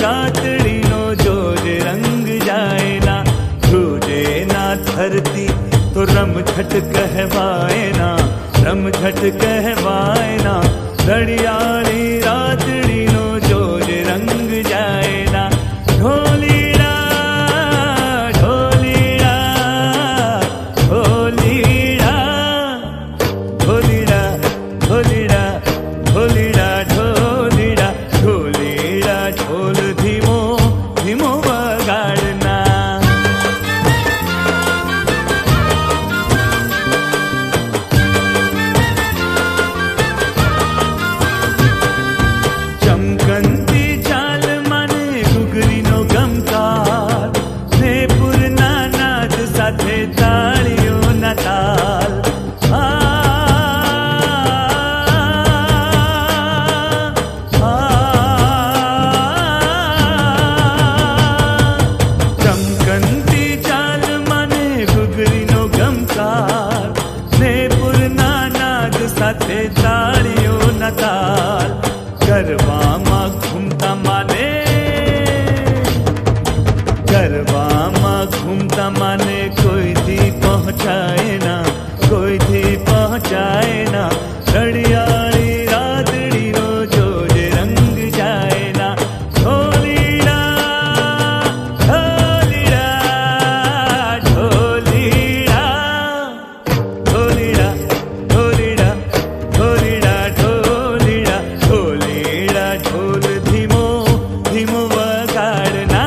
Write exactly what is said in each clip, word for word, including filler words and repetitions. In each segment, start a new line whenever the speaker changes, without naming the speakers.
रातड़ी no जोज रंग जाए ना, ध्रुजे ना धरती तो रम झट कहवाए ना, रम झट कहवाए ना, रड़ियाली रातड़ी नो जोज रंग जाए ना। ढोलीड़ा ढोलीड़ा ढोलीड़ा ढोलीड़ा ढोलीड़ा ढोलीड़ा ढोलीड़ा ढोलीड़ा ढोल धीमो धीमो वगाड़ना। चमकंती चाल माने घुघरी नो गमकार, ने पूर्णा नाद साथे ताळीओ ना ताल। आ, आ, चमकंती चाल माने घुघरी नो गमकार, ने पूर्णा नाद साथे ताळीओ ना ताल। गरबा घूमता माने गरबा घूमता माने कोई थी पहुंचाए ना, कोई थी पहुंचाए ना, रड़ियाली रातड़ी नो जोज रंग जाए ना। ढोलीड़ा ढोलीड़ा ढोलीड़ा ढोलीड़ा ढोलीड़ा ढोलीड़ा ढोलीड़ा ढोलीड़ा ढोल धीमो धीमो वगाड़ना।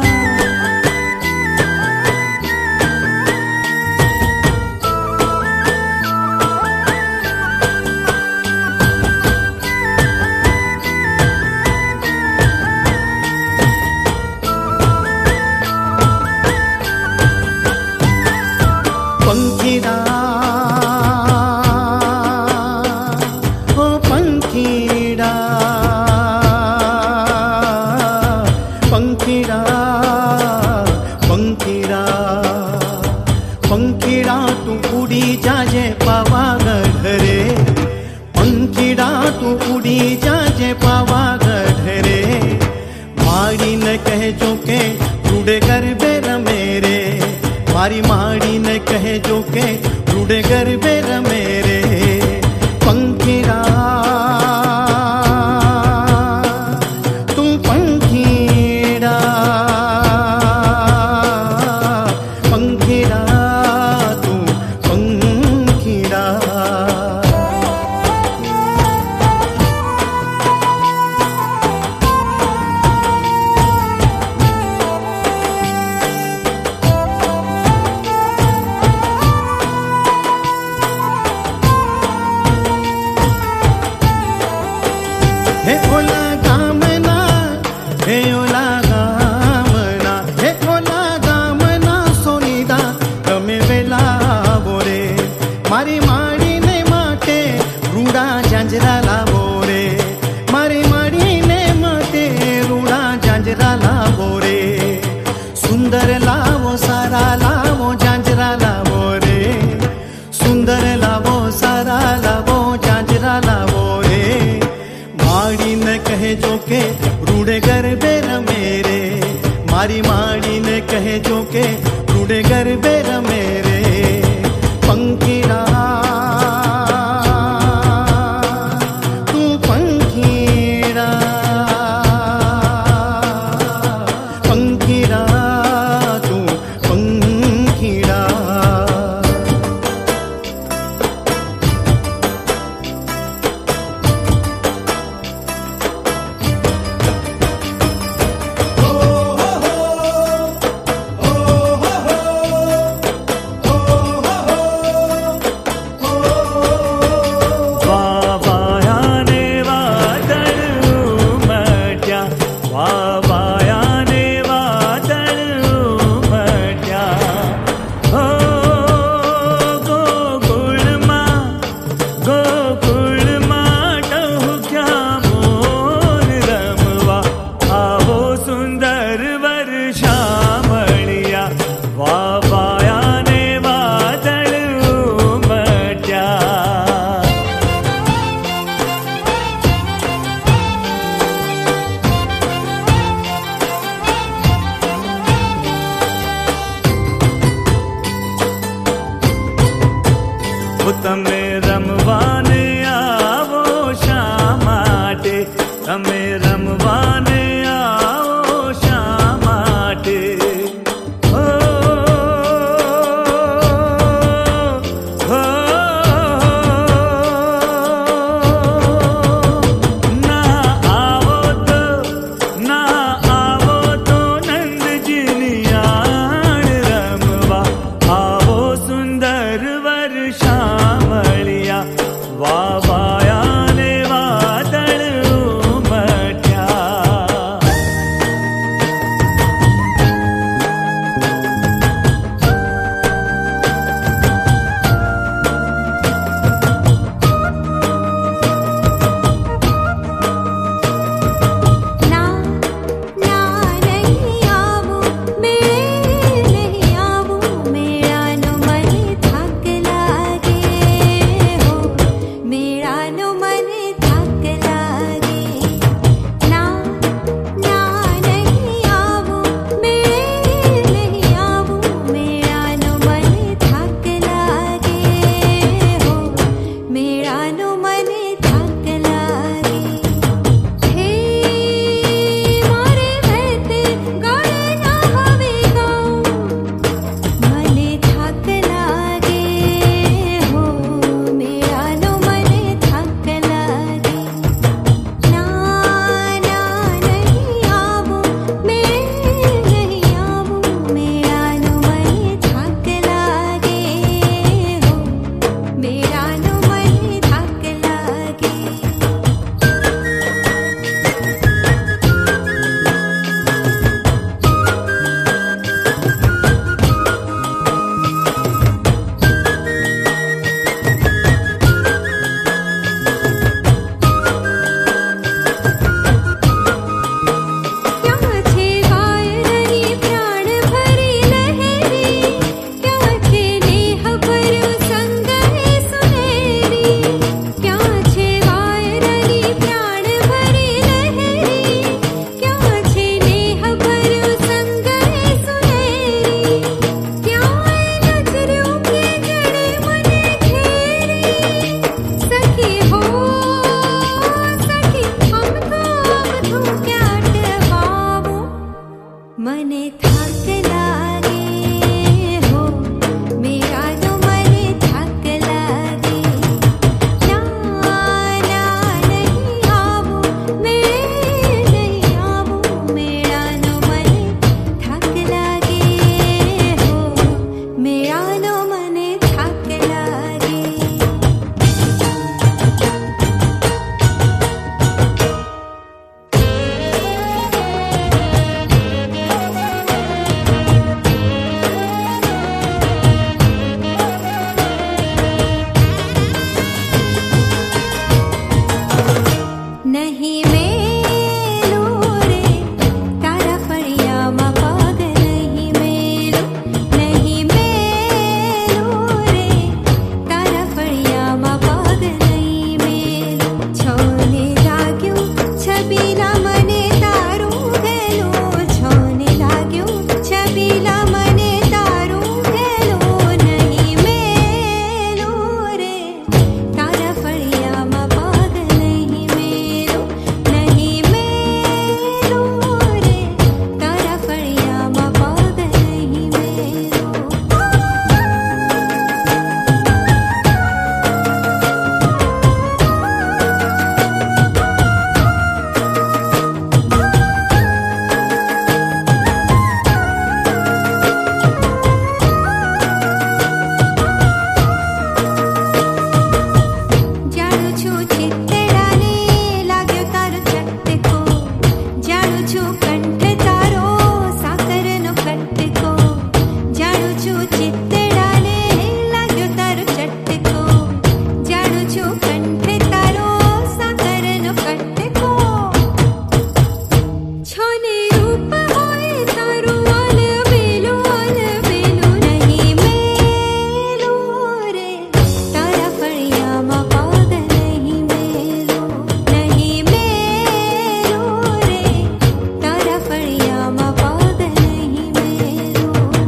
पंखीड़ा ओ पंखीड़ा पंखीड़ा पंखीड़ा पंखीड़ा तू उड़ी जाजे पावागढ़ रे, पंखीड़ा तू उड़ी जाजे पावागढ़ रे। माड़ी न कहे जो के रूड़े गरबे रमेरे, मारी माड़ी ने कहे जो के रूड़े गरबे रमेरे। पंखीड़ा तू पंखीड़ा पंखीड़ा तू पंखीड़ा। हे ओला गामना हे ओला गामना हे ओला गामना सोनीदा तमे वेला बोरे, मारी माड़ी ने माटे रूड़ा जांजरा लावो रे, मारी माड़ी ने माटे रूड़ा जांजरा लावो रे। सुंदर लावो सारा लावो जांजरा लावो रे, सुंदर लावो सारा लावो जांजरा लावो रे। माड़ी न कहे जो के रूड़े गरबे रमेरे, मारी माड़ी ने कहे जो के रूड़े गरबे रमेरे। पंखीड़ा तू पंखीड़ा पंखीड़ा तू पंखीड़ा।
मने थाक लागे हो, मेरा नो मने थाक लागे। ना ना नहीं आवो मेरे नहीं आवो, मेरा नो मने थाक लागे हो, मेरा नो मने थाक लागे। नहीं मेलो रे तारा फड़िया मा पाग, नहीं मेलो नहीं मेलो रे तारा फड़िया मा पाग, नहीं मेलो। छोने लाग्यो छबीला मने तारू गेलो, छोने लाग्यो छबीला मने तारू गेलो। नहीं मेलो रे तारा फड़िया मा पाग, नहीं मेलो नहीं मेलो रे तारा फड़िया मा पाग, नहीं मेलो। જાણું છું ચિત્તડાને લાગ્યો તારો ચટકો, જાણું છું કંઠ તારો સાકરનો ખટકો, જાણું છું ચિત્તડાને લાગ્યો તારો ચટકો, જાણું છું કંઠ તારો સાકરનો ખટકો। છોને રૂપ હોય તારું અલબેલું અલબેલું, નહીં મેલો રે તારા ફળિયા मा पाग, नहीं मेलो नहीं मेलो रे तारा फड़िया मा पाग, नहीं मेलो।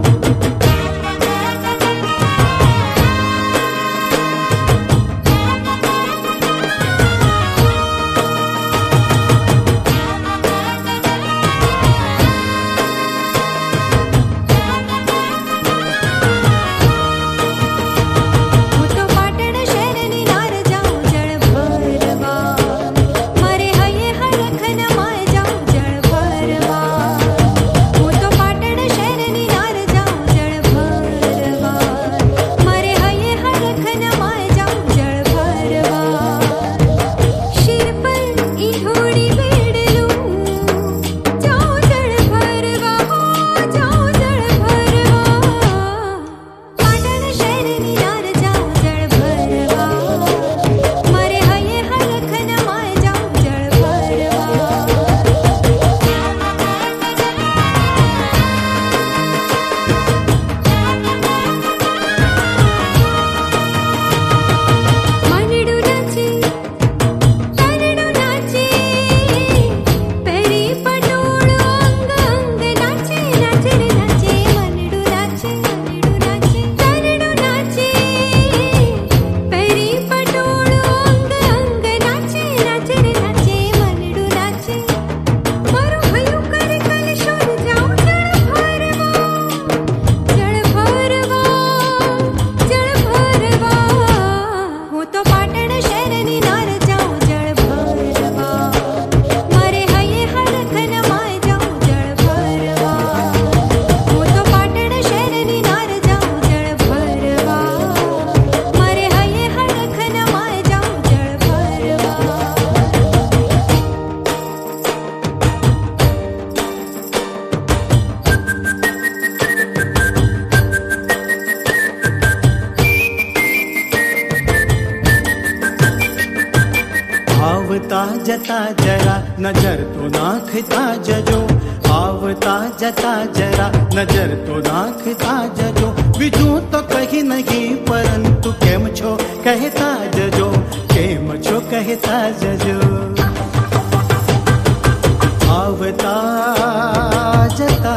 હું તો પાટણ શહેરની નાર જાઉં જળ ભરવા, મારે હૈયે હરખન માય જાઉં જળ ભરવા। હું તો પાટણ શહેરની નાર જાઉં જળ ભરવા, મારે હૈયે હરખન માય જાઉં જળ ભરવા। શિર પર ઈંધોડી બેડલું જાઉં જળ ભરવા, હો જાઉં જળ ભરવા। પાટણ શહેરની નાર જાઉં જળ ભરવા, મારે હૈયે હરખન માય જાઉં જળ ભરવા। મનડું નાચે તરડું નાચે, પેરી પટોળું અંગ અંગ નાચે નાચે રે નાચે। મનડું નાચે મનડું નાચે તરડું નાચે, પેરી પટોળું અંગ અંગ નાચે નાચે રે નાચે। મનડું નાચે મારું હૈયું કરે કલશોર જાઉં જળ ભરવા, જળ ભરવા જળ ભરવા। હું તો પાટણ શહેરની નાર જાઉં જળ ભરવા, મારે હૈયે હરખન માય જાઉં જળ ભરવા। હું તો પાટણ શહેરની નાર જાઉં જળ ભરવા, મારે હૈયે હરખન માય જાઉં જળ ભરવા।
आवता जता जरा नजर तो नाखता जजो, आवता जता जरा नजर तो नाखता जजो। बीजू तो कहीं नहीं परंतु केम छो कहता जजो, केम छो कहता जजो। आवता जता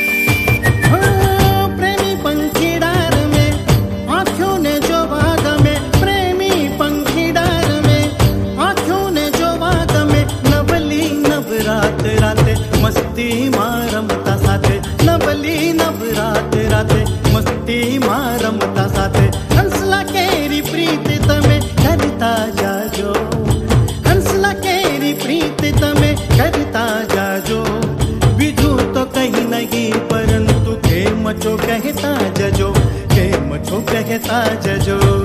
प्रेमी पंखी डार में आँखों ने जो बाग में સાથે મસ્તીમાં રમતા સાથે હંસલા કેરી પ્રીત તમે કરતા જાજો હંસલા કેરી પ્રીત તમે કરતા જાજો બીજું તો કहीं नहीं परंतु केम छो कहता जजो केम छो कहता जजो